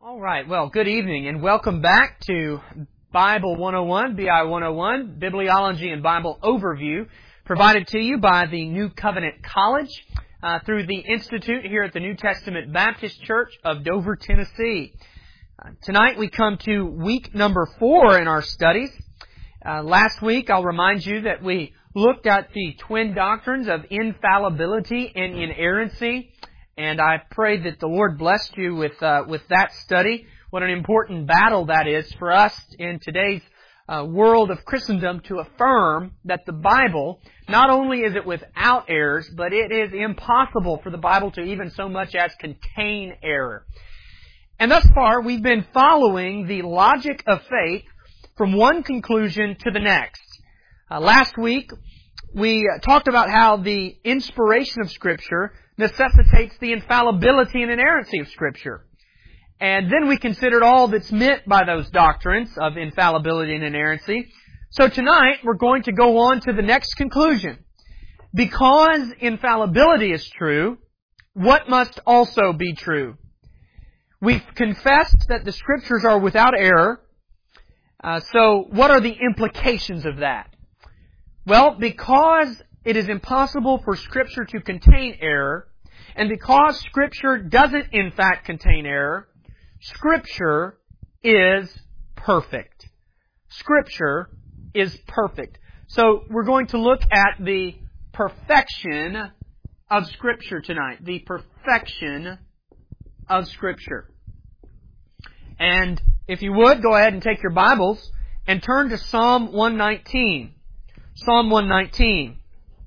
All right, well, good evening and welcome back to Bible 101, BI 101, Bibliology and Bible Overview, provided to you by the New Covenant College through the Institute here at the New Testament Baptist Church of Dover, Tennessee. Tonight we come to week number 4 in our studies. Last week, I'll remind you that we looked at the twin doctrines of infallibility and inerrancy. And I pray that the Lord blessed you with that study. What an important battle that is for us in today's world of Christendom to affirm that the Bible, not only is it without errors, but it is impossible for the Bible to even so much as contain error. And thus far, we've been following the logic of faith from one conclusion to the next. Last week, we talked about how the inspiration of Scripture necessitates the infallibility and inerrancy of Scripture. And then we considered all that's meant by those doctrines of infallibility and inerrancy. So tonight, we're going to go on to the next conclusion. Because infallibility is true, what must also be true? We've confessed that the Scriptures are without error. So what are the implications of that? Well, because it is impossible for Scripture to contain error, and because Scripture doesn't in fact contain error, Scripture is perfect. Scripture is perfect. So we're going to look at the perfection of Scripture tonight. The perfection of Scripture. And if you would, go ahead and take your Bibles and turn to Psalm 119. Psalm 119.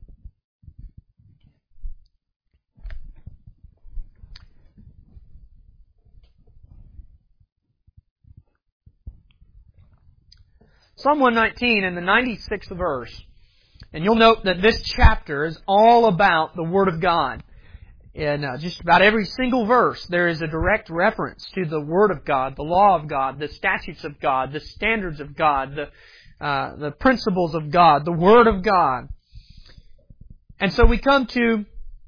Psalm 119 in the 96th verse. And you'll note that this chapter is all about the Word of God. In just about every single verse, there is a direct reference to the Word of God, the law of God, the statutes of God, the standards of God, the principles of God, the Word of God. And so we come to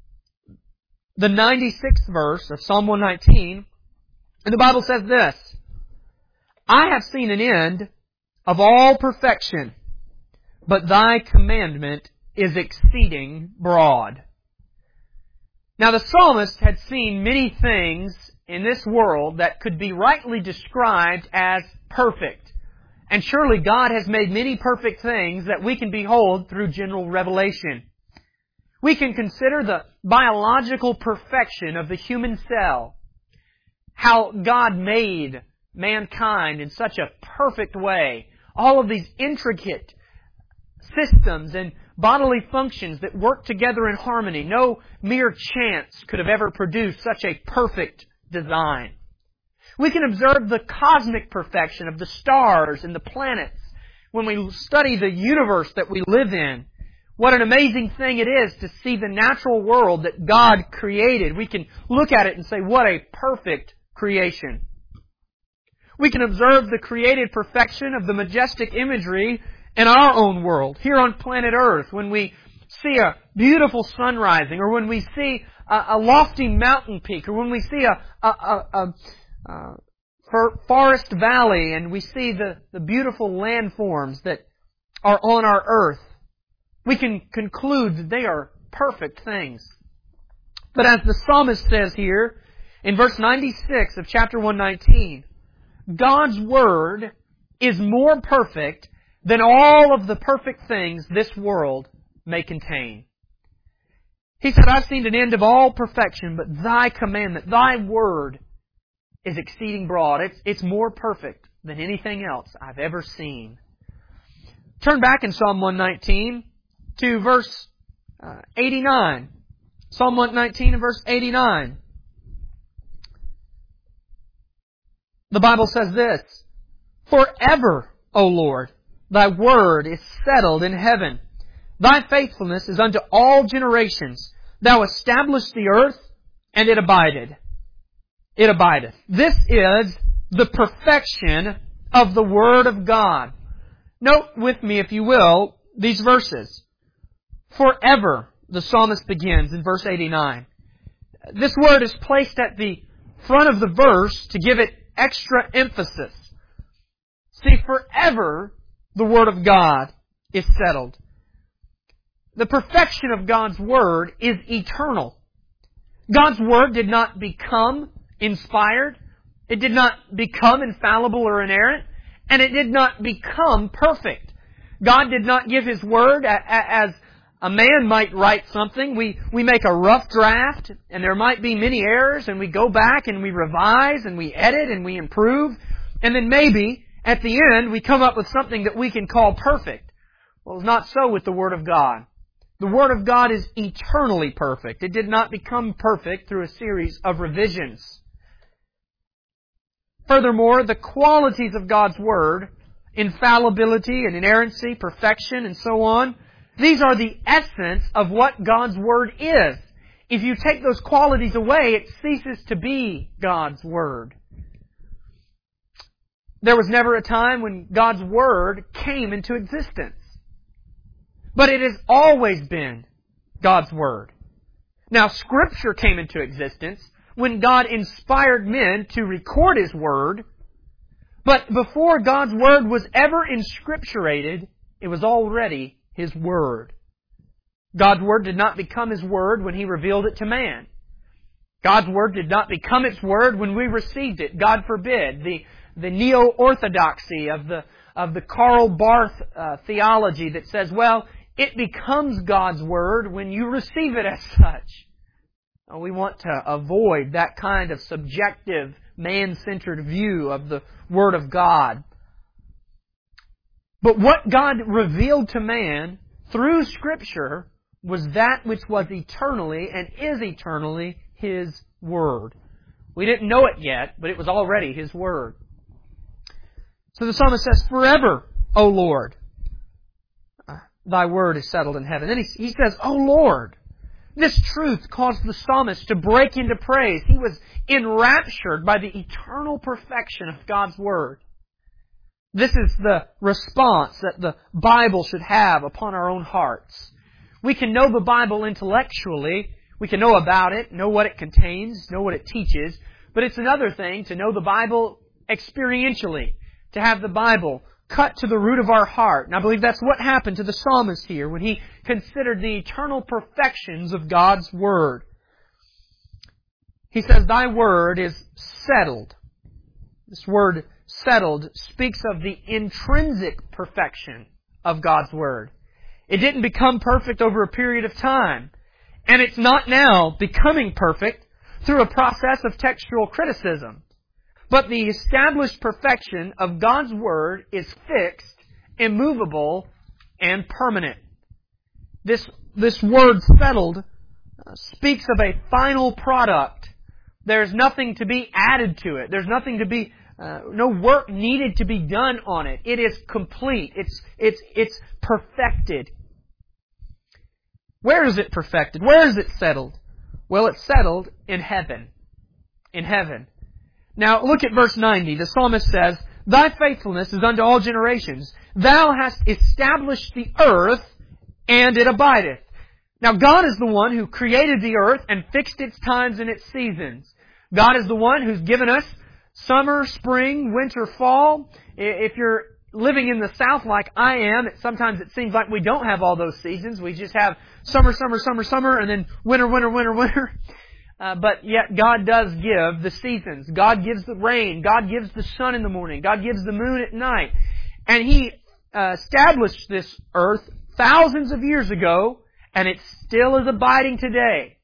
the 96th verse of Psalm 119, and the Bible says this: I have seen an end of all perfection, but Thy commandment is exceeding broad. Now the psalmist had seen many things in this world that could be rightly described as perfect. And surely God has made many perfect things that we can behold through general revelation. We can consider the biological perfection of the human cell, how God made mankind in such a perfect way. All of these intricate systems and bodily functions that work together in harmony. No mere chance could have ever produced such a perfect design. We can observe the cosmic perfection of the stars and the planets when we study the universe that we live in. What an amazing thing it is to see the natural world that God created. We can look at it and say, what a perfect creation. We can observe the created perfection of the majestic imagery in our own world, here on planet Earth, when we see a beautiful sun rising, or when we see a lofty mountain peak, or when we see a forest valley, and we see the beautiful landforms that are on our earth. We can conclude that they are perfect things. But as the psalmist says here, in verse 96 of chapter 119, God's Word is more perfect than all of the perfect things this world may contain. He said, I've seen an end of all perfection, but Thy commandment, Thy Word, is exceeding broad. It's more perfect than anything else I've ever seen. Turn back in Psalm 119 to verse 89. Psalm 119 and verse 89. The Bible says this: Forever, O Lord, Thy word is settled in heaven. Thy faithfulness is unto all generations. Thou established the earth, and it abided. It abideth. This is the perfection of the Word of God. Note with me, if you will, these verses. Forever, the psalmist begins in verse 89. This word is placed at the front of the verse to give it extra emphasis. See, forever the Word of God is settled. The perfection of God's Word is eternal. God's Word did not become inspired. It did not become infallible or inerrant. And it did not become perfect. God did not give His Word as a man might write something. We make a rough draft, and there might be many errors, and we go back and we revise and we edit and we improve. And then maybe, at the end, we come up with something that we can call perfect. Well, it's not so with the Word of God. The Word of God is eternally perfect. It did not become perfect through a series of revisions. Furthermore, the qualities of God's Word, infallibility and inerrancy, perfection, and so on, these are the essence of what God's Word is. If you take those qualities away, it ceases to be God's Word. There was never a time when God's Word came into existence. But it has always been God's Word. Now, Scripture came into existence when God inspired men to record His Word. But before God's Word was ever inscripturated, it was already His Word. God's Word did not become His Word when He revealed it to man. God's Word did not become its Word when we received it. God forbid. The neo-orthodoxy of the Karl Barth theology that says, well, it becomes God's Word when you receive it as such. We want to avoid that kind of subjective, man-centered view of the Word of God. But what God revealed to man through Scripture was that which was eternally and is eternally His Word. We didn't know it yet, but it was already His Word. So the psalmist says, forever, O Lord, Thy Word is settled in heaven. Then he says, O Lord. This truth caused the psalmist to break into praise. He was enraptured by the eternal perfection of God's Word. This is the response that the Bible should have upon our own hearts. We can know the Bible intellectually. We can know about it, know what it contains, know what it teaches. But it's another thing to know the Bible experientially, to have the Bible cut to the root of our heart. And I believe that's what happened to the psalmist here when he considered the eternal perfections of God's Word. He says, Thy Word is settled. This word settled speaks of the intrinsic perfection of God's Word. It didn't become perfect over a period of time. And it's not now becoming perfect through a process of textual criticism. But the established perfection of God's Word is fixed, immovable, and permanent. This word settled speaks of a final product. There's nothing to be added to it. There's nothing to be, no work needed to be done on it. It is complete. It's perfected. Where is it perfected? Where is it settled? Well, it's settled in heaven. In heaven. Now, look at verse 90. The psalmist says, Thy faithfulness is unto all generations. Thou hast established the earth, and it abideth. Now, God is the one who created the earth and fixed its times and its seasons. God is the one who's given us summer, spring, winter, fall. If you're living in the South like I am, sometimes it seems like we don't have all those seasons. We just have summer, summer, summer, summer, and then winter, winter, winter, winter. But yet God does give the seasons. God gives the rain. God gives the sun in the morning. God gives the moon at night. And He established this earth thousands of years ago, and it still is abiding today.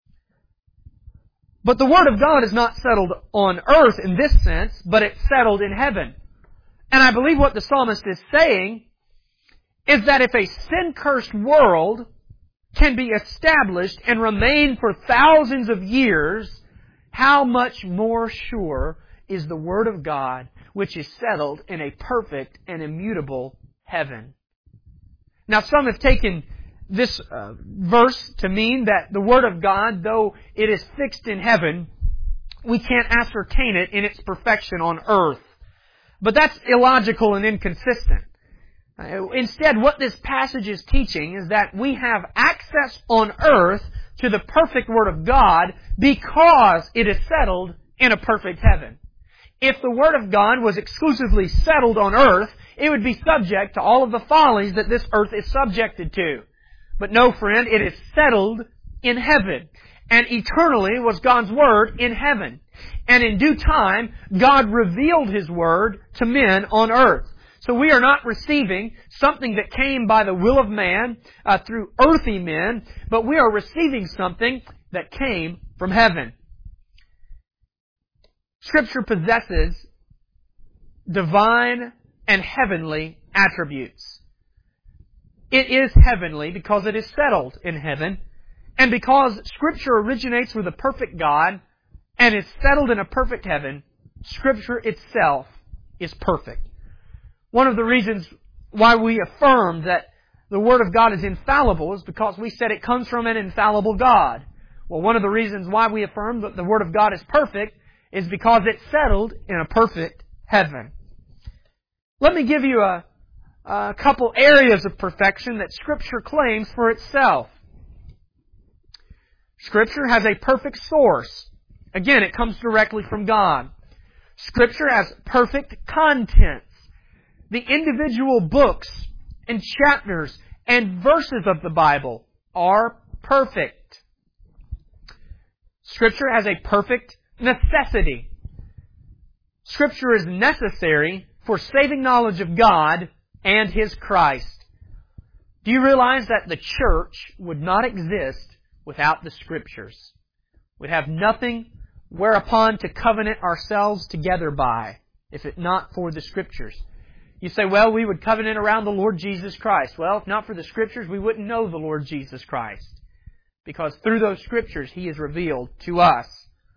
But the Word of God is not settled on earth in this sense, but it's settled in heaven. And I believe what the psalmist is saying is that if a sin-cursed world can be established and remain for thousands of years, how much more sure is the Word of God, which is settled in a perfect and immutable heaven. Now, some have taken this verse to mean that the Word of God, though it is fixed in heaven, we can't ascertain it in its perfection on earth. But that's illogical and inconsistent. Instead, what this passage is teaching is that we have access on earth to the perfect Word of God because it is settled in a perfect heaven. If the Word of God was exclusively settled on earth, it would be subject to all of the follies that this earth is subjected to. But no, friend, it is settled in heaven. And eternally was God's Word in heaven. And in due time, God revealed His Word to men on earth. So we are not receiving something that came by the will of man through earthly men, but we are receiving something that came from heaven. Scripture possesses divine and heavenly attributes. It is heavenly because it is settled in heaven, and because Scripture originates with a perfect God and is settled in a perfect heaven, Scripture itself is perfect. One of the reasons why we affirm that the Word of God is infallible is because we said it comes from an infallible God. Well, one of the reasons why we affirm that the Word of God is perfect is because it's settled in a perfect heaven. Let me give you a couple areas of perfection that Scripture claims for itself. Scripture has a perfect source. Again, it comes directly from God. Scripture has perfect contents. The individual books and chapters and verses of the Bible are perfect. Scripture has a perfect necessity. Scripture is necessary for saving knowledge of God and His Christ. Do you realize that the church would not exist without the Scriptures? We'd have nothing whereupon to covenant ourselves together by, if it not for the Scriptures. You say, well, we would covenant around the Lord Jesus Christ. Well, if not for the Scriptures, we wouldn't know the Lord Jesus Christ. Because through those Scriptures, He is revealed to us.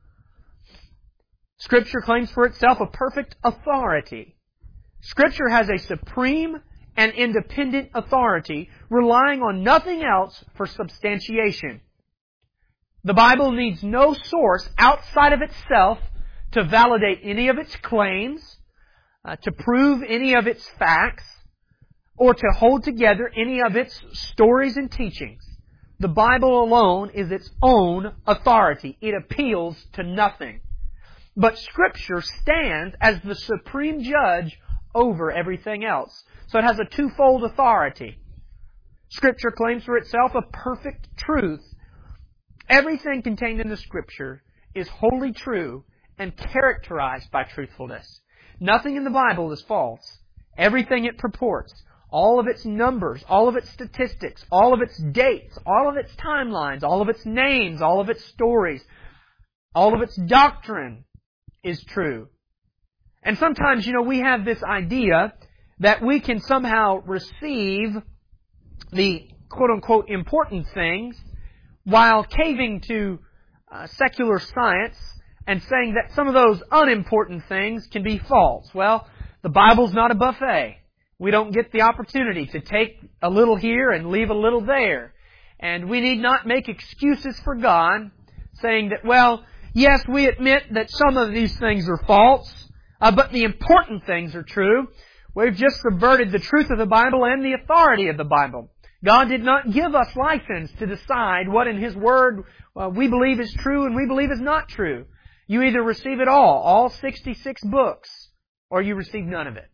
Scripture claims for itself a perfect authority. Scripture has a supreme and independent authority, relying on nothing else for substantiation. The Bible needs no source outside of itself to validate any of its claims, to prove any of its facts, or to hold together any of its stories and teachings. The Bible alone is its own authority. It appeals to nothing. But Scripture stands as the supreme judge over everything else. So it has a twofold authority. Scripture claims for itself a perfect truth. Everything contained in the Scripture is wholly true and characterized by truthfulness. Nothing in the Bible is false. Everything it purports, all of its numbers, all of its statistics, all of its dates, all of its timelines, all of its names, all of its stories, all of its doctrine is true. And sometimes, we have this idea that we can somehow receive the quote-unquote important things while caving to secular science and saying that some of those unimportant things can be false. Well, the Bible's not a buffet. We don't get the opportunity to take a little here and leave a little there. And we need not make excuses for God, saying that, well, yes, we admit that some of these things are false, but the important things are true. We've just subverted the truth of the Bible and the authority of the Bible. God did not give us license to decide what in His Word we believe is true and we believe is not true. You either receive it all 66 books, or you receive none of it.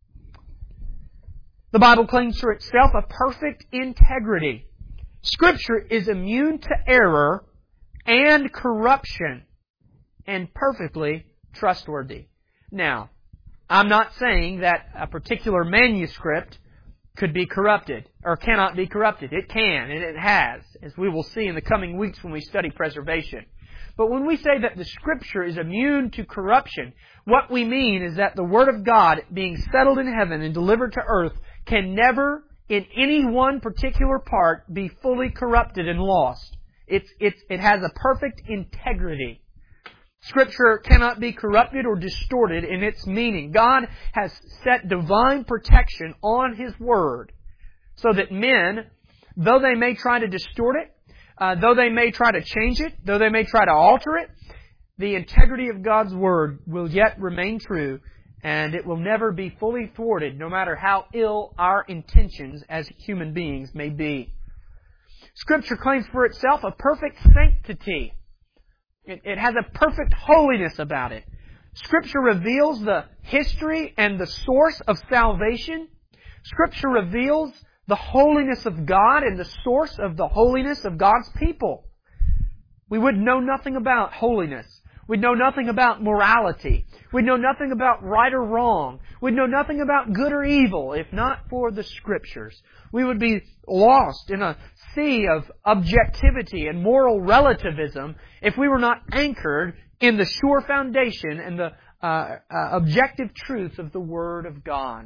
The Bible claims for itself a perfect integrity. Scripture is immune to error and corruption and perfectly trustworthy. Now, I'm not saying that a particular manuscript could be corrupted or cannot be corrupted. It can, and it has, as we will see in the coming weeks when we study preservation. But when we say that the Scripture is immune to corruption, what we mean is that the Word of God, being settled in heaven and delivered to earth, can never, in any one particular part, be fully corrupted and lost. It has a perfect integrity. Scripture cannot be corrupted or distorted in its meaning. God has set divine protection on His Word so that men, though they may try to distort it, though they may try to change it, though they may try to alter it, the integrity of God's Word will yet remain true, and it will never be fully thwarted, no matter how ill our intentions as human beings may be. Scripture claims for itself a perfect sanctity. It has a perfect holiness about it. Scripture reveals the history and the source of salvation. Scripture reveals the holiness of God and the source of the holiness of God's people. We would know nothing about holiness. We'd know nothing about morality. We'd know nothing about right or wrong. We'd know nothing about good or evil if not for the Scriptures. We would be lost in a sea of objectivity and moral relativism if we were not anchored in the sure foundation and the objective truth of the Word of God.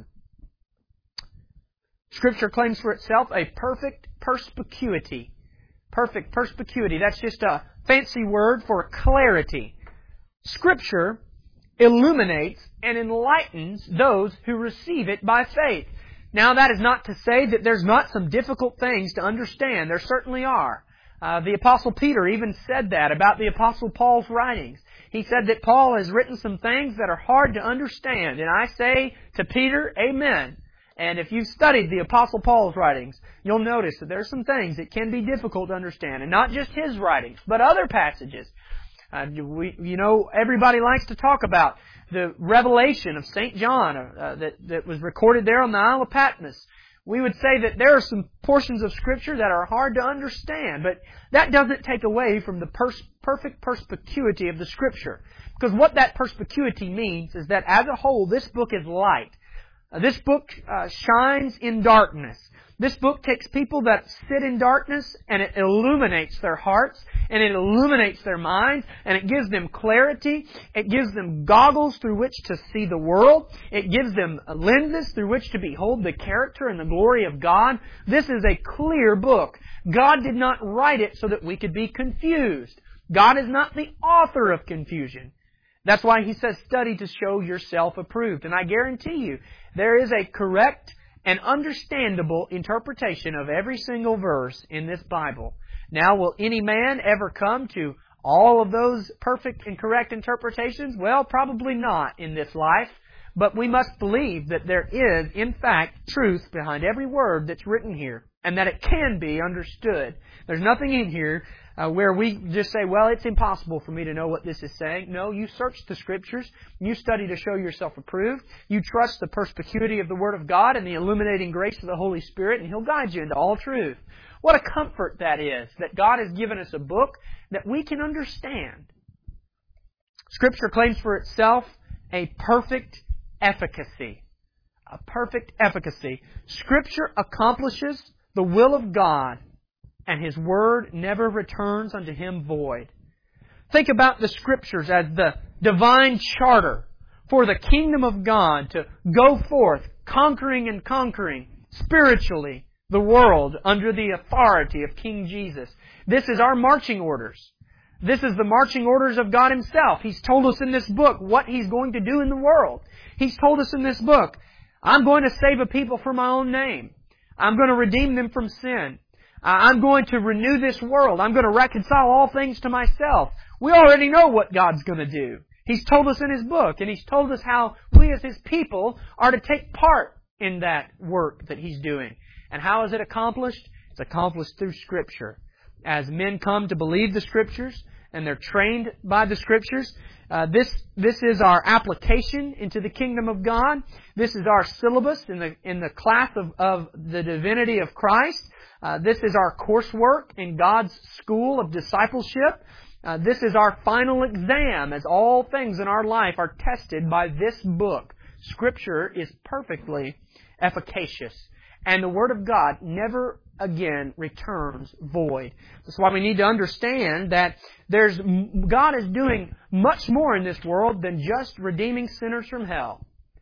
Scripture claims for itself a perfect perspicuity. Perfect perspicuity. That's just a fancy word for clarity. Scripture illuminates and enlightens those who receive it by faith. Now, that is not to say that there's not some difficult things to understand. There certainly are. The Apostle Peter even said that about the Apostle Paul's writings. He said that Paul has written some things that are hard to understand. And I say to Peter, amen. And if you've studied the Apostle Paul's writings, you'll notice that there are some things that can be difficult to understand. And not just his writings, but other passages. Everybody likes to talk about the revelation of St. John that was recorded there on the Isle of Patmos. We would say that there are some portions of Scripture that are hard to understand, but that doesn't take away from the perfect perspicuity of the Scripture. Because what that perspicuity means is that as a whole, this book is light. This book shines in darkness. This book takes people that sit in darkness and it illuminates their hearts and it illuminates their minds and it gives them clarity. It gives them goggles through which to see the world. It gives them lenses through which to behold the character and the glory of God. This is a clear book. God did not write it so that we could be confused. God is not the author of confusion. That's why He says, study to show yourself approved. And I guarantee you, there is a correct and understandable interpretation of every single verse in this Bible. Now, will any man ever come to all of those perfect and correct interpretations? Well, probably not in this life. But we must believe that there is, in fact, truth behind every word that's written here, and that it can be understood. There's nothing in here where we just say, well, it's impossible for me to know what this is saying. No, you search the Scriptures. You study to show yourself approved. You trust the perspicuity of the Word of God and the illuminating grace of the Holy Spirit, and He'll guide you into all truth. What a comfort that is, that God has given us a book that we can understand. Scripture claims for itself a perfect efficacy. A perfect efficacy. Scripture accomplishes the will of God, and His Word never returns unto Him void. Think about the Scriptures as the divine charter for the kingdom of God to go forth, conquering and conquering spiritually the world under the authority of King Jesus. This is our marching orders. This is the marching orders of God Himself. He's told us in this book what He's going to do in the world. He's told us in this book, I'm going to save a people for my own name. I'm going to redeem them from sin. I'm going to renew this world. I'm going to reconcile all things to myself. We already know what God's going to do. He's told us in His book, and He's told us how we as His people are to take part in that work that He's doing. And how is it accomplished? It's accomplished through Scripture. As men come to believe the Scriptures, and they're trained by the Scriptures, this is our application into the kingdom of God. This is our syllabus in the class of the divinity of Christ. This is our coursework in God's school of discipleship. This is our final exam, as all things in our life are tested by this book. Scripture is perfectly efficacious. And the Word of God never again returns void. That's why we need to understand that God is doing much more in this world than just redeeming sinners from hell.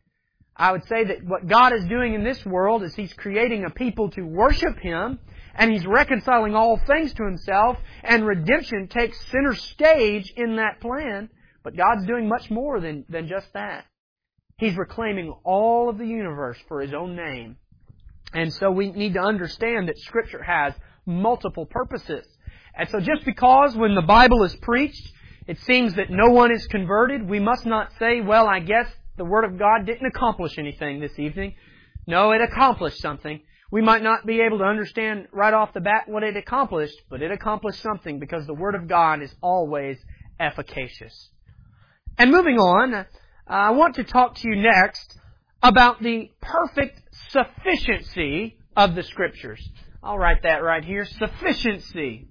I would say that what God is doing in this world is He's creating a people to worship Him, and He's reconciling all things to Himself, and redemption takes center stage in that plan. But God's doing much more than just that. He's reclaiming all of the universe for His own name. And so we need to understand that Scripture has multiple purposes. And so just because when the Bible is preached, it seems that no one is converted, we must not say, well, I guess the Word of God didn't accomplish anything this evening. No, it accomplished something. We might not be able to understand right off the bat what it accomplished, but it accomplished something because the Word of God is always efficacious. And moving on, I want to talk to you next about the perfect sufficiency of the Scriptures. I'll write that right here. Sufficiency.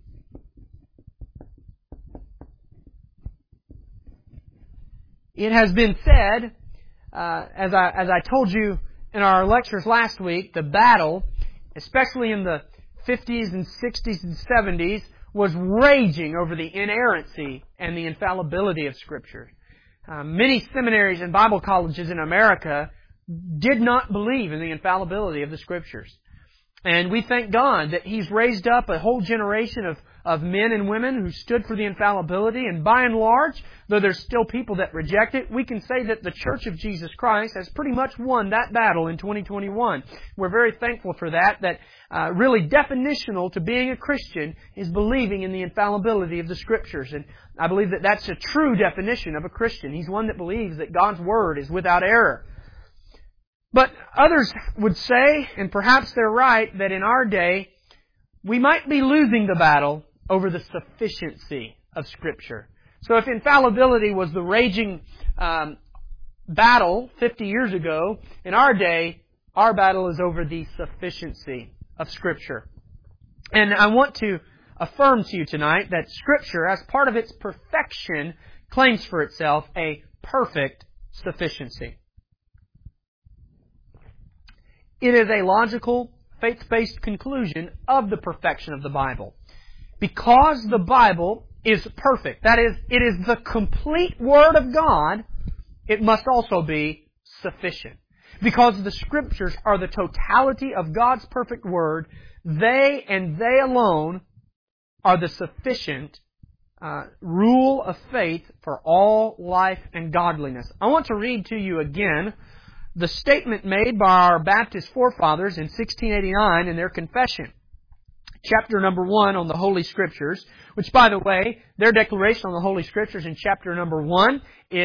It has been said, as I told you in our lectures last week, the battle, especially in the 50s and 60s and 70s, was raging over the inerrancy and the infallibility of Scripture. Many seminaries and Bible colleges in America did not believe in the infallibility of the Scriptures. And we thank God that He's raised up a whole generation of men and women who stood for the infallibility. And by and large, though there's still people that reject it, we can say that the Church of Jesus Christ has pretty much won that battle in 2021. We're very thankful for that really definitional to being a Christian is believing in the infallibility of the Scriptures. And I believe that that's a true definition of a Christian. He's one that believes that God's Word is without error. But others would say, and perhaps they're right, that in our day, we might be losing the battle over the sufficiency of Scripture. So if infallibility was the raging battle 50 years ago, in our day, our battle is over the sufficiency of Scripture. And I want to affirm to you tonight that Scripture, as part of its perfection, claims for itself a perfect sufficiency. It is a logical, faith-based conclusion of the perfection of the Bible. Because the Bible is perfect, that is, it is the complete Word of God, it must also be sufficient. Because the Scriptures are the totality of God's perfect Word, they and they alone are the sufficient rule of faith for all life and godliness. I want to read to you again the statement made by our Baptist forefathers in 1689 in their confession. Chapter number 1 on the Holy Scriptures, which, by the way, their declaration on the Holy Scriptures in chapter number 1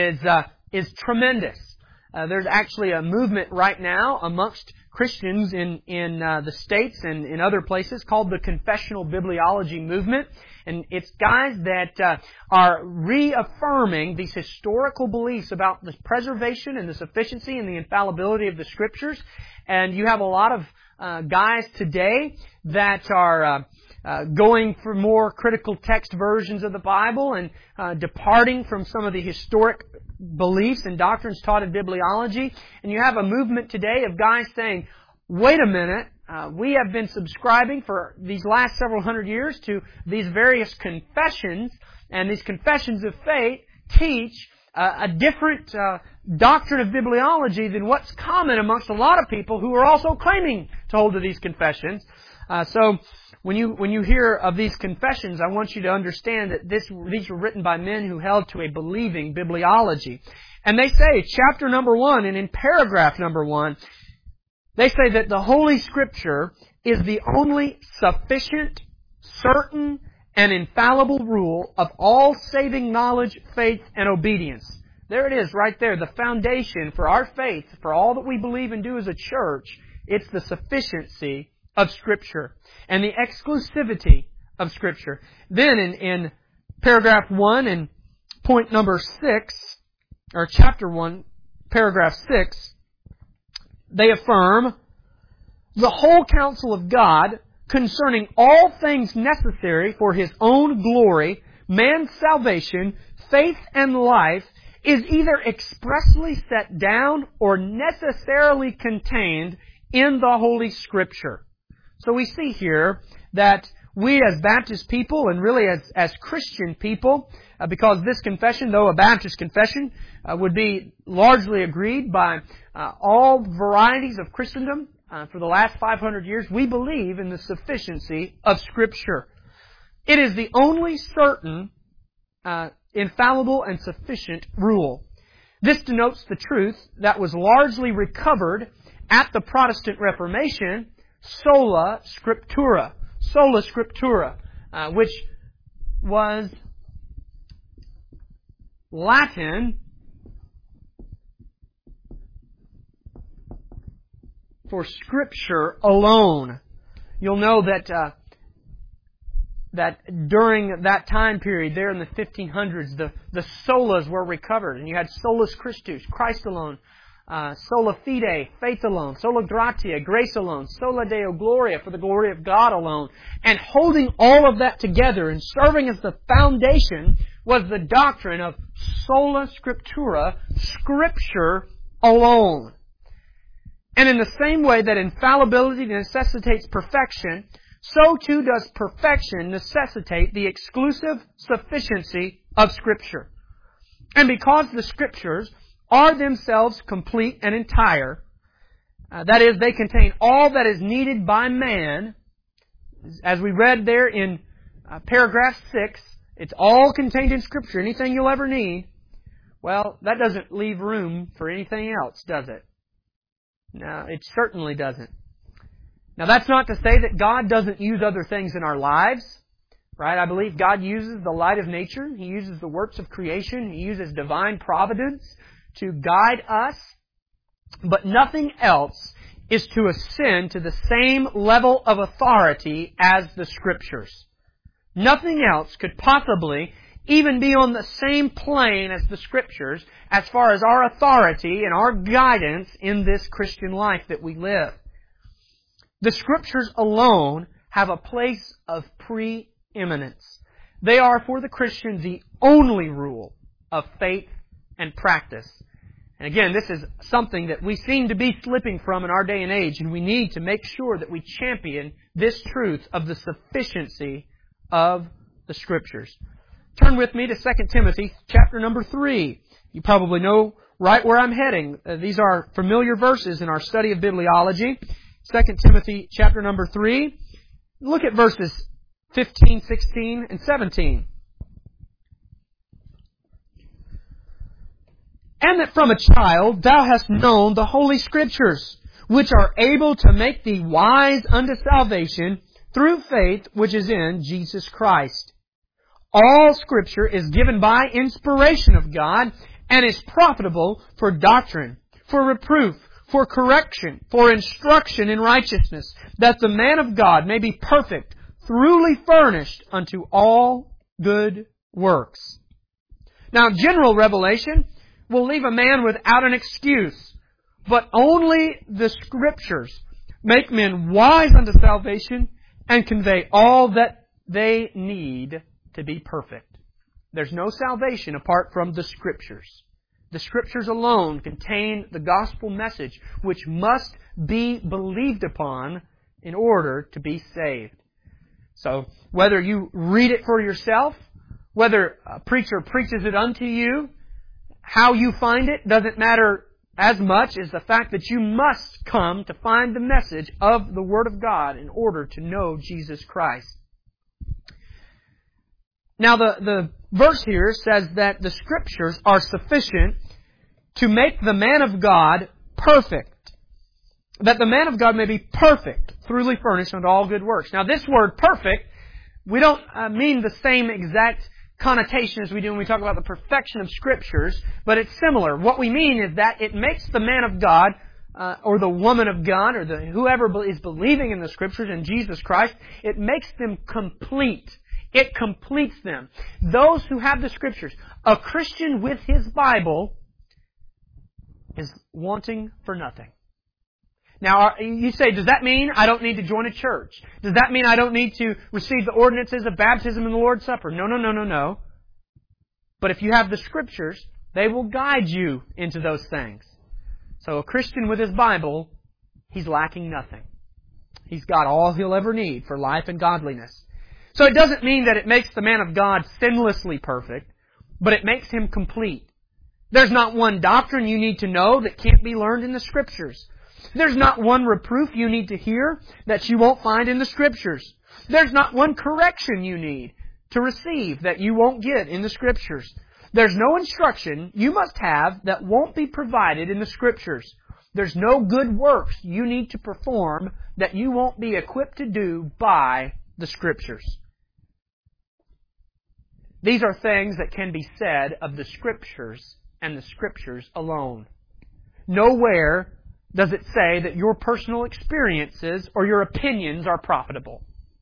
is tremendous. There's actually a movement right now amongst Christians in the States and in other places called the Confessional Bibliology Movement. And it's guys that are reaffirming these historical beliefs about the preservation and the sufficiency and the infallibility of the Scriptures. And you have a lot of guys today that are going for more critical text versions of the Bible and departing from some of the historic beliefs and doctrines taught in bibliology. And you have a movement today of guys saying, wait a minute, we have been subscribing for these last several hundred years to these various confessions, and these confessions of faith teach a different doctrine of bibliology than what's common amongst a lot of people who are also claiming to hold to these confessions. So when you hear of these confessions, I want you to understand that these were written by men who held to a believing bibliology. And they say, chapter number 1 and in paragraph number 1, they say that the Holy Scripture is the only sufficient, certain, and infallible rule of all saving knowledge, faith, and obedience. There it is, right there, the foundation for our faith, for all that we believe and do as a church. It's the sufficiency of Scripture and the exclusivity of Scripture. Then in paragraph 1 and point number 6, or chapter 1, paragraph 6, they affirm the whole counsel of God concerning all things necessary for His own glory, man's salvation, faith, and life is either expressly set down or necessarily contained in the Holy Scripture. So we see here that we as Baptist people, and really as Christian people, because this confession, though a Baptist confession, would be largely agreed by all varieties of Christendom for the last 500 years, we believe in the sufficiency of Scripture. It is the only certain, infallible, and sufficient rule. This denotes the truth that was largely recovered at the Protestant Reformation, sola scriptura. Sola scriptura, which was Latin for Scripture alone. You'll know that that during that time period, there in the 1500s, the solas were recovered. And you had solus Christus, Christ alone, sola fide, faith alone, sola gratia, grace alone, sola Deo gloria, for the glory of God alone. And holding all of that together and serving as the foundation was the doctrine of sola scriptura, Scripture alone. And in the same way that infallibility necessitates perfection, so too does perfection necessitate the exclusive sufficiency of Scripture. And because the Scriptures are themselves complete and entire, that is, they contain all that is needed by man, as we read there in paragraph 6, it's all contained in Scripture, anything you'll ever need. Well, that doesn't leave room for anything else, does it? No, it certainly doesn't. Now, that's not to say that God doesn't use other things in our lives, right? I believe God uses the light of nature. He uses the works of creation. He uses divine providence to guide us. But nothing else is to ascend to the same level of authority as the Scriptures. Nothing else could possibly even be on the same plane as the Scriptures as far as our authority and our guidance in this Christian life that we live. The Scriptures alone have a place of preeminence. They are, for the Christian, the only rule of faith and practice. And again, this is something that we seem to be slipping from in our day and age, and we need to make sure that we champion this truth of the sufficiency of the Scriptures. Turn with me to 2 Timothy chapter number 3. You probably know right where I'm heading. These are familiar verses in our study of bibliology. 2 Timothy chapter number 3. Look at verses 15, 16, and 17. And that from a child thou hast known the Holy Scriptures, which are able to make thee wise unto salvation through faith which is in Jesus Christ. All Scripture is given by inspiration of God and is profitable for doctrine, for reproof, for correction, for instruction in righteousness, that the man of God may be perfect, thoroughly furnished unto all good works. Now, general revelation will leave a man without an excuse, but only the Scriptures make men wise unto salvation and convey all that they need to be perfect. There's no salvation apart from the Scriptures. The Scriptures alone contain the gospel message, which must be believed upon in order to be saved. So, whether you read it for yourself, whether a preacher preaches it unto you, how you find it doesn't matter as much as the fact that you must come to find the message of the Word of God in order to know Jesus Christ. Now, the verse here says that the Scriptures are sufficient to make the man of God perfect. That the man of God may be perfect, thoroughly furnished unto all good works. Now, this word perfect, we don't mean the same exact connotation as we do when we talk about the perfection of Scriptures, but it's similar. What we mean is that it makes the man of God, or the woman of God, or whoever is believing in the Scriptures and Jesus Christ, it makes them complete. It completes them. Those who have the Scriptures, a Christian with his Bible is wanting for nothing. Now, you say, does that mean I don't need to join a church? Does that mean I don't need to receive the ordinances of baptism and the Lord's Supper? No. But if you have the Scriptures, they will guide you into those things. So a Christian with his Bible, he's lacking nothing. He's got all he'll ever need for life and godliness. So it doesn't mean that it makes the man of God sinlessly perfect, but it makes him complete. There's not one doctrine you need to know that can't be learned in the Scriptures. There's not one reproof you need to hear that you won't find in the Scriptures. There's not one correction you need to receive that you won't get in the Scriptures. There's no instruction you must have that won't be provided in the Scriptures. There's no good works you need to perform that you won't be equipped to do by the Scriptures. These are things that can be said of the Scriptures and the Scriptures alone. Nowhere does it say that your personal experiences or your opinions are profitable.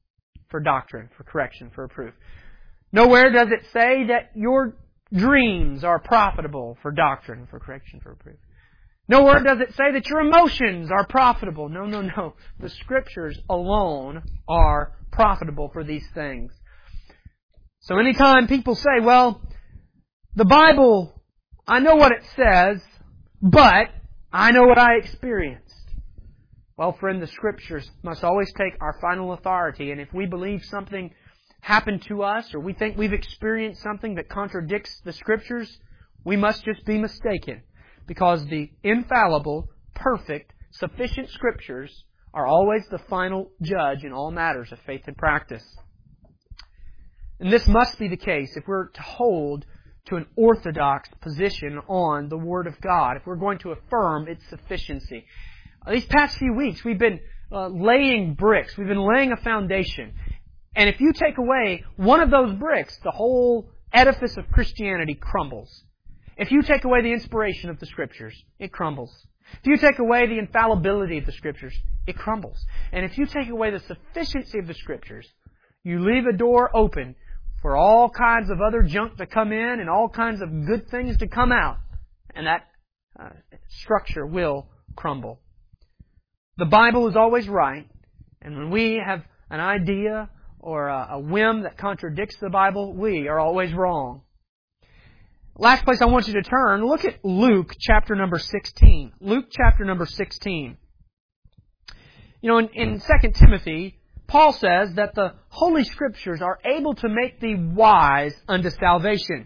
for doctrine, for correction, for reproof. Nowhere does it say that your dreams are profitable for doctrine, for correction, for reproof. Nowhere does it say that your emotions are profitable. No, no, no. The Scriptures alone are profitable for these things. So anytime people say, well, the Bible, I know what it says, but I know what I experienced. Well, friend, the Scriptures must always take our final authority, and if we believe something happened to us, or we think we've experienced something that contradicts the Scriptures, we must just be mistaken, because the infallible, perfect, sufficient Scriptures are always the final judge in all matters of faith and practice. And this must be the case if we're to hold to an orthodox position on the Word of God, if we're going to affirm its sufficiency. These past few weeks, we've been laying bricks. We've been laying a foundation. And if you take away one of those bricks, the whole edifice of Christianity crumbles. If you take away the inspiration of the Scriptures, it crumbles. If you take away the infallibility of the Scriptures, it crumbles. And if you take away the sufficiency of the Scriptures, you leave a door open for all kinds of other junk to come in and all kinds of good things to come out. And that structure will crumble. The Bible is always right. And when we have an idea or a whim that contradicts the Bible, we are always wrong. Last place I want you to turn, look at Luke chapter number 16. Luke chapter number 16. You know, in 2 Timothy, Paul says that the Holy Scriptures are able to make thee wise unto salvation.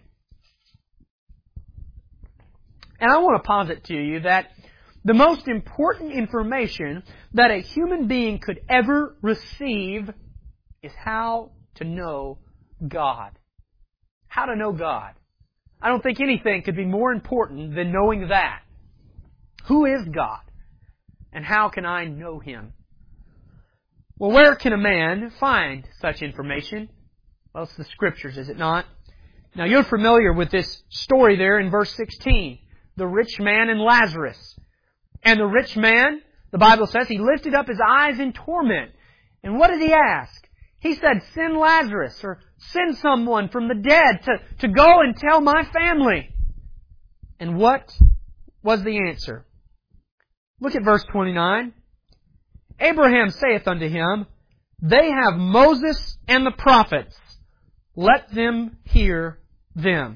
And I want to posit to you that the most important information that a human being could ever receive is how to know God. How to know God. I don't think anything could be more important than knowing that. Who is God? And how can I know Him? Well, where can a man find such information? Well, it's the Scriptures, is it not? Now, you're familiar with this story there in verse 16. The rich man and Lazarus. And the rich man, the Bible says, he lifted up his eyes in torment. And what did he ask? He said, send Lazarus, or send someone from the dead to go and tell my family. And what was the answer? Look at verse 29. Abraham saith unto him, they have Moses and the prophets. Let them hear them.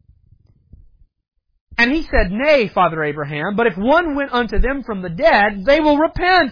And he said, nay, Father Abraham, but if one went unto them from the dead, they will repent.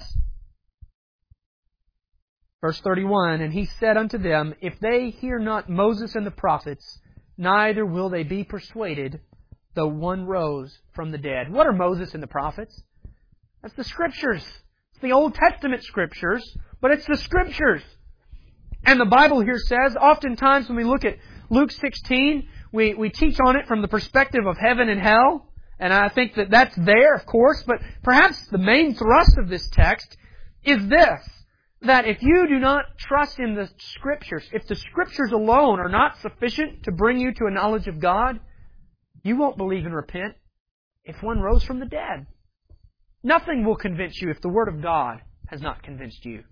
Verse 31, and he said unto them, if they hear not Moses and the prophets, neither will they be persuaded, though one rose from the dead. What are Moses and the prophets? That's the Scriptures. It's the Old Testament Scriptures, but it's the Scriptures. And the Bible here says, oftentimes when we look at Luke 16, we teach on it from the perspective of heaven and hell. And I think that that's there, of course, but perhaps the main thrust of this text is this, that if you do not trust in the Scriptures, if the Scriptures alone are not sufficient to bring you to a knowledge of God, you won't believe and repent if one rose from the dead. Nothing will convince you if the Word of God has not convinced you.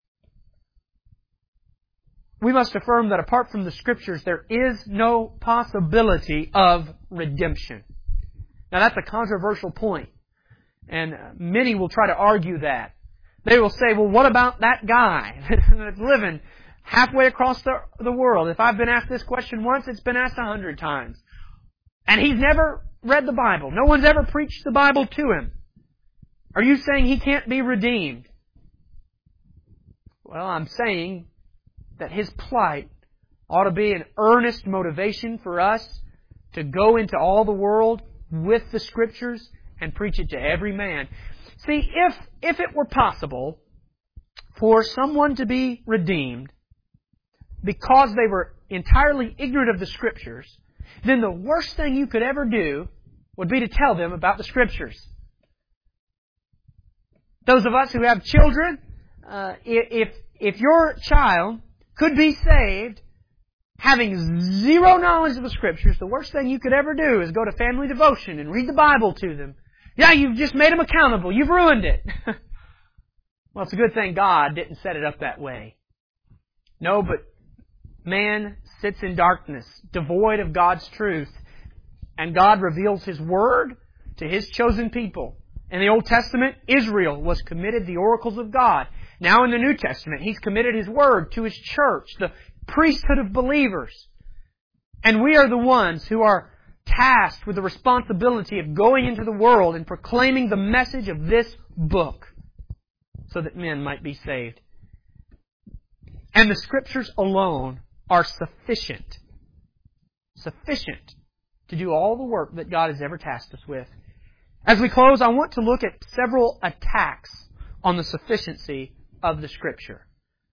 We must affirm that apart from the Scriptures, there is no possibility of redemption. Now that's a controversial point, and many will try to argue that. They will say, well, what about that guy that's living halfway across the world? If I've been asked this question once, it's been asked 100 times. And he's never read the Bible. No one's ever preached the Bible to him. Are you saying he can't be redeemed? Well, I'm saying that his plight ought to be an earnest motivation for us to go into all the world with the Scriptures and preach it to every man. See, if it were possible for someone to be redeemed because they were entirely ignorant of the Scriptures, then the worst thing you could ever do would be to tell them about the Scriptures. Those of us who have children, if your child could be saved having zero knowledge of the Scriptures, the worst thing you could ever do is go to family devotion and read the Bible to them. Yeah, you've just made them accountable. You've ruined it. Well, it's a good thing God didn't set it up that way. No, but man sits in darkness, devoid of God's truth. And God reveals His Word to His chosen people. In the Old Testament, Israel was committed the oracles of God. Now in the New Testament, He's committed His Word to His church, the priesthood of believers. And we are the ones who are tasked with the responsibility of going into the world and proclaiming the message of this book so that men might be saved. And the Scriptures alone are sufficient to do all the work that God has ever tasked us with. As we close, I want to look at several attacks on the sufficiency of the Scripture.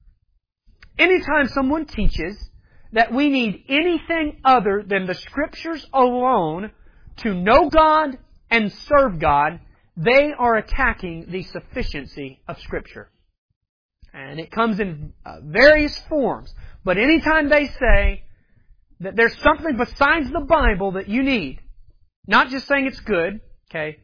Anytime someone teaches that we need anything other than the Scriptures alone to know God and serve God, they are attacking the sufficiency of Scripture. And it comes in various forms. But anytime they say that there's something besides the Bible that you need, not just saying it's good, okay?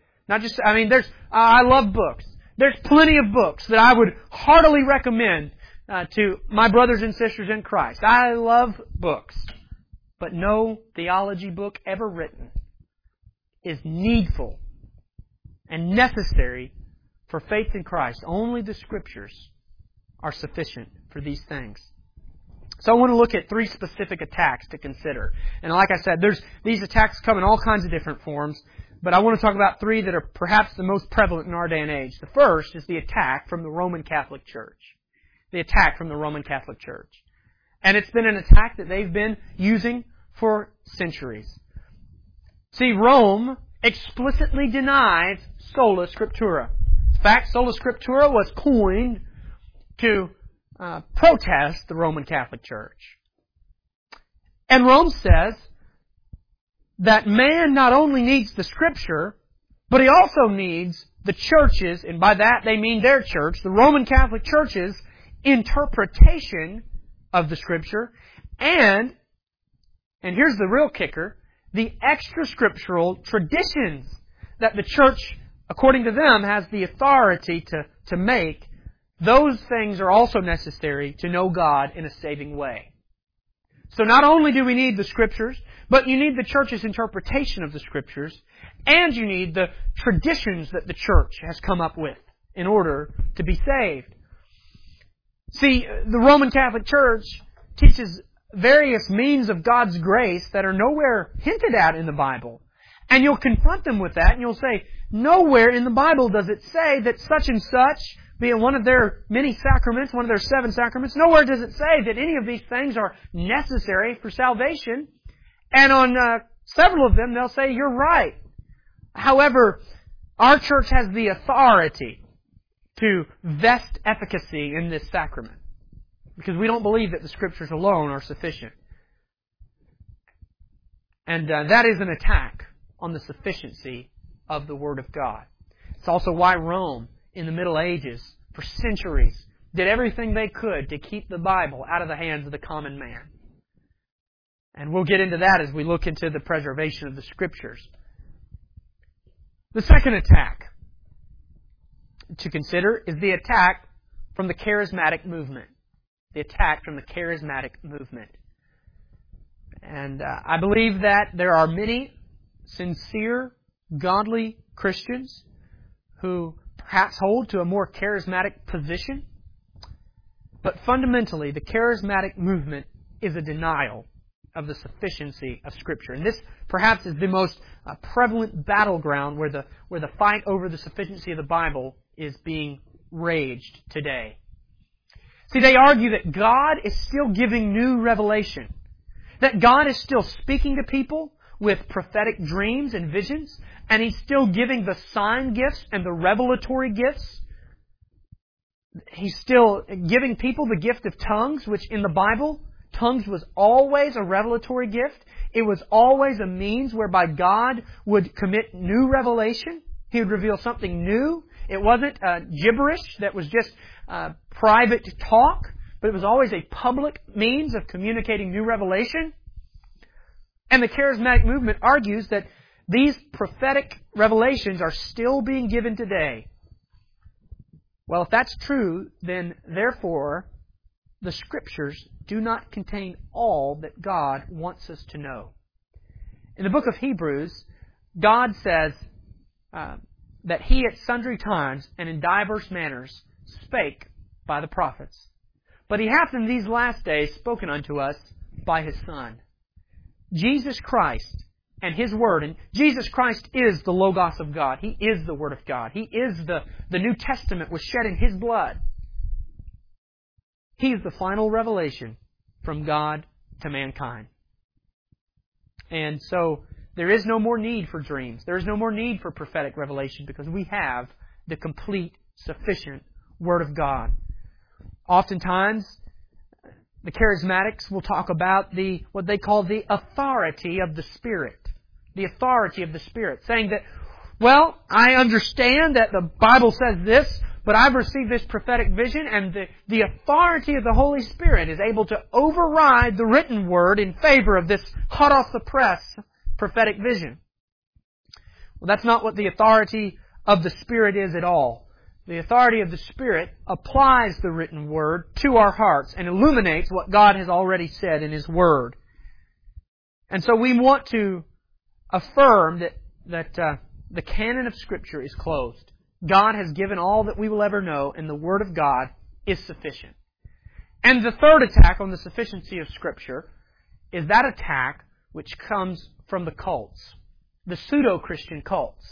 I love books. There's plenty of books that I would heartily recommend to my brothers and sisters in Christ. I love books. But no theology book ever written is needful and necessary for faith in Christ. Only the Scriptures are sufficient for these things. So I want to look at 3 specific attacks to consider. And like I said, these attacks come in all kinds of different forms, but I want to talk about 3 that are perhaps the most prevalent in our day and age. The first is the attack from the Roman Catholic Church. The attack from the Roman Catholic Church. And it's been an attack that they've been using for centuries. See, Rome explicitly denies sola scriptura. In fact, sola scriptura was coined to protest the Roman Catholic Church. And Rome says that man not only needs the Scripture, but he also needs the churches, and by that they mean their church, the Roman Catholic Church's interpretation of the Scripture, and here's the real kicker, the extra scriptural traditions that the church, according to them, has the authority to make. Those things are also necessary to know God in a saving way. So not only do we need the Scriptures, but you need the church's interpretation of the Scriptures, and you need the traditions that the church has come up with in order to be saved. See, the Roman Catholic Church teaches various means of God's grace that are nowhere hinted at in the Bible. And you'll confront them with that, and you'll say, nowhere in the Bible does it say that such and such, be it one of their many sacraments, one of their 7 sacraments, nowhere does it say that any of these things are necessary for salvation. And on several of them, they'll say, you're right. However, our church has the authority to vest efficacy in this sacrament, because we don't believe that the Scriptures alone are sufficient. And that is an attack on the sufficiency of the Word of God. It's also why Rome, in the Middle Ages, for centuries, did everything they could to keep the Bible out of the hands of the common man. And we'll get into that as we look into the preservation of the Scriptures. The second attack to consider is the attack from the charismatic movement. The attack from the charismatic movement. And I believe that there are many sincere, godly Christians who perhaps hold to a more charismatic position. But fundamentally, the charismatic movement is a denial of the sufficiency of Scripture. And this perhaps is the most prevalent battleground where the fight over the sufficiency of the Bible is being raged today. See, they argue that God is still giving new revelation. That God is still speaking to people with prophetic dreams and visions. And He's still giving the sign gifts and the revelatory gifts. He's still giving people the gift of tongues, which in the Bible, tongues was always a revelatory gift. It was always a means whereby God would commit new revelation. He would reveal something new. It wasn't gibberish that was just private talk, but it was always a public means of communicating new revelation. And the charismatic movement argues that these prophetic revelations are still being given today. Well, if that's true, then therefore the Scriptures do not contain all that God wants us to know. In the book of Hebrews, God says that He at sundry times and in divers manners spake by the prophets. But He hath in these last days spoken unto us by His Son, Jesus Christ, and His Word. And Jesus Christ is the Logos of God. He is the Word of God. He is the New Testament was shed in His blood. He is the final revelation from God to mankind. And so there is no more need for dreams. There is no more need for prophetic revelation because we have the complete, sufficient Word of God. Oftentimes, the charismatics will talk about what they call the authority of the Spirit. The authority of the Spirit. Saying that, well, I understand that the Bible says this, but I've received this prophetic vision, and the authority of the Holy Spirit is able to override the written Word in favor of this hot-off-the-press prophetic vision. Well, that's not what the authority of the Spirit is at all. The authority of the Spirit applies the written Word to our hearts and illuminates what God has already said in His Word. And so we want to affirm that the canon of Scripture is closed. God has given all that we will ever know, and the Word of God is sufficient. And the third attack on the sufficiency of Scripture is that attack which comes from the cults, the pseudo-Christian cults.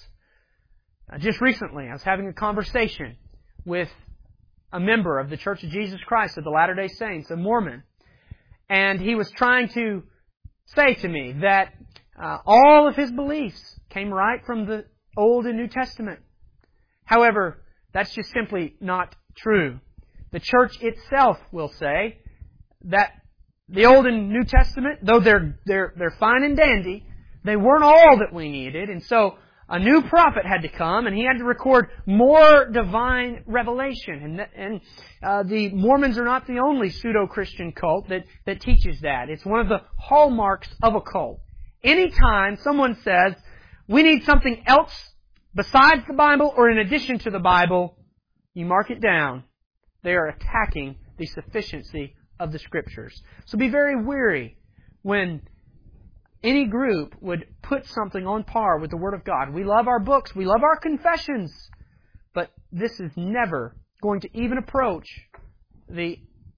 Just recently, I was having a conversation with a member of the Church of Jesus Christ of the Latter-day Saints, a Mormon, and he was trying to say to me that all of his beliefs came right from the Old and New Testament. However, that's just simply not true. The church itself will say that the Old and New Testament, though they're fine and dandy, they weren't all that we needed, and so a new prophet had to come, and he had to record more divine revelation. And the Mormons are not the only pseudo-Christian cult that teaches that. It's one of the hallmarks of a cult. Anytime someone says, we need something else besides the Bible or in addition to the Bible, you mark it down. They are attacking the sufficiency of the Scriptures. So be very wary when any group would put something on par with the Word of God. We love our books. We love our confessions. But this is never going to even approach the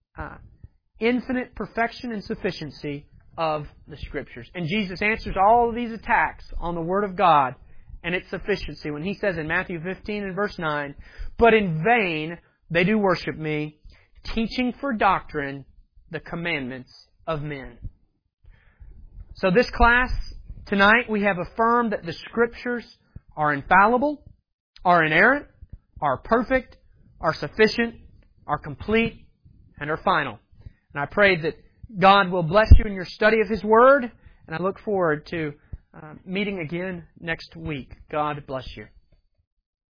infinite perfection and sufficiency of the Scriptures. And Jesus answers all of these attacks on the Word of God and its sufficiency when He says in Matthew 15 and verse 9, "But in vain they do worship Me, teaching for doctrine the commandments of men." So this class, tonight, we have affirmed that the Scriptures are infallible, are inerrant, are perfect, are sufficient, are complete, and are final. And I pray that God will bless you in your study of His Word, and I look forward to meeting again next week. God bless you.